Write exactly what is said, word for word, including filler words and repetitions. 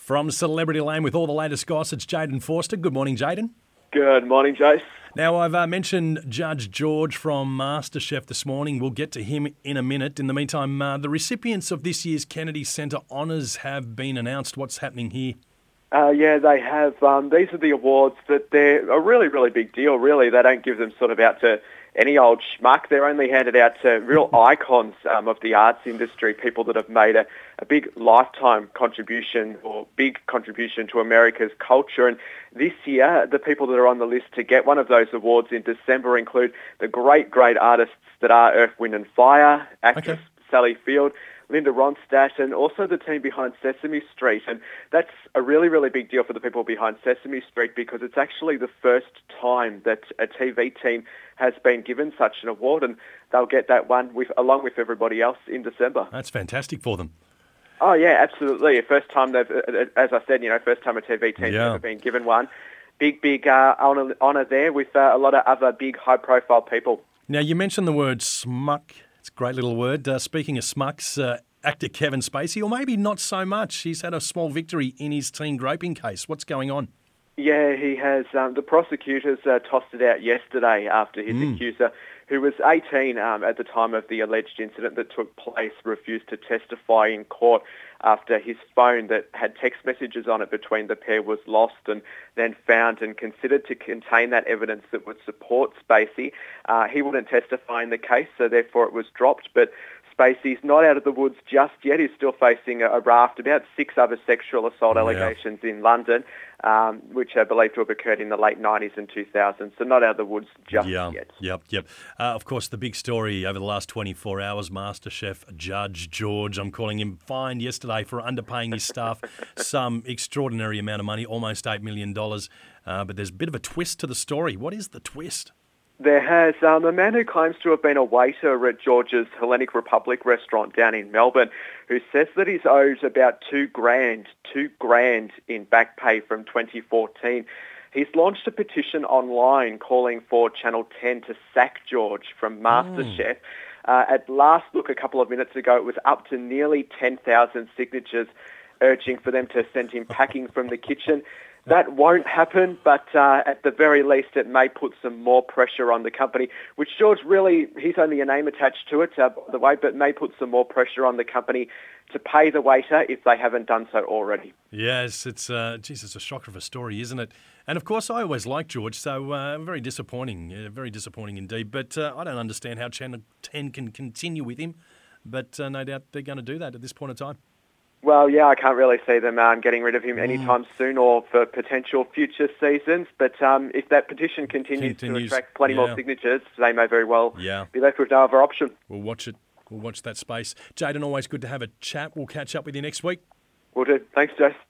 From Celebrity Lane with all the latest goss, it's Jayden Forster. Good morning, Jayden. Good morning, Jace. Now, I've uh, mentioned Judge George from MasterChef this morning. We'll get to him in a minute. In the meantime, uh, the recipients of this year's Kennedy Centre Honours have been announced. What's happening here? Uh, yeah, they have. Um, these are the awards that they're a really, really big deal, really. They don't give them sort of out to any old schmuck. They're only handed out to real icons um, of the arts industry, people that have made a, a big lifetime contribution or big contribution to America's culture. And this year, the people that are on the list to get one of those awards in December include the great, great artists that are Earth, Wind and Fire, actress Okay. Sally Field, Linda Ronstadt, and also the team behind Sesame Street. And that's a really, really big deal for the people behind Sesame Street because it's actually the first time that a T V team has been given such an award, and they'll get that one with, along with everybody else in December. That's fantastic for them. Oh, yeah, absolutely. First time they've, as I said, you know, first time a T V team's Yeah. ever been given one. Big, big uh, honour, honour there with uh, a lot of other big, high-profile people. Now, you mentioned the word smuck. It's a great little word. Uh, speaking of smucks, uh, actor Kevin Spacey, or maybe not so much. He's had a small victory in his teen groping case. What's going on? Yeah, he has. Um, the prosecutors uh, tossed it out yesterday after his Mm. accuser, who was eighteen um, at the time of the alleged incident that took place, refused to testify in court after his phone that had text messages on it between the pair was lost and then found and considered to contain that evidence that would support Spacey. Uh, he wouldn't testify in the case, so therefore it was dropped, but Spacey's not out of the woods just yet. He's still facing a, a raft, about six other sexual assault Yeah. allegations in London, um, which are believed to have occurred in the late nineties and two thousands, so not out of the woods just yeah, yet. Yep, yep. Uh, of course, the big story over the last twenty-four hours, MasterChef Judge George, I'm calling him, fined yesterday for underpaying his staff some extraordinary amount of money, almost eight million dollars. Uh, but there's a bit of a twist to the story. What is the twist? There has um, a man who claims to have been a waiter at George's Hellenic Republic restaurant down in Melbourne, who says that he's owed about two grand, two grand in back pay from twenty fourteen. He's launched a petition online calling for Channel ten to sack George from MasterChef. Uh, at last look, a couple of minutes ago, it was up to nearly ten thousand signatures urging for them to send him packing from the kitchen. That won't happen, but uh, at the very least it may put some more pressure on the company, which George really, he's only a name attached to it, uh, by the way, but may put some more pressure on the company to pay the waiter if they haven't done so already. Yes, it's, uh, geez, it's a shocker of a story, isn't it? And of course, I always liked George, so uh, very disappointing, uh, very disappointing indeed. But uh, I don't understand how Channel ten can continue with him, but uh, no doubt they're going to do that at this point in time. Well, yeah, I can't really see them um, getting rid of him anytime soon or for potential future seasons. But um, if that petition continues, Continues, to attract plenty yeah. more signatures, they may very well Yeah. be left with no other option. We'll watch it. We'll watch that space. Jayden, always good to have a chat. We'll catch up with you next week. Will do. Thanks, Jace.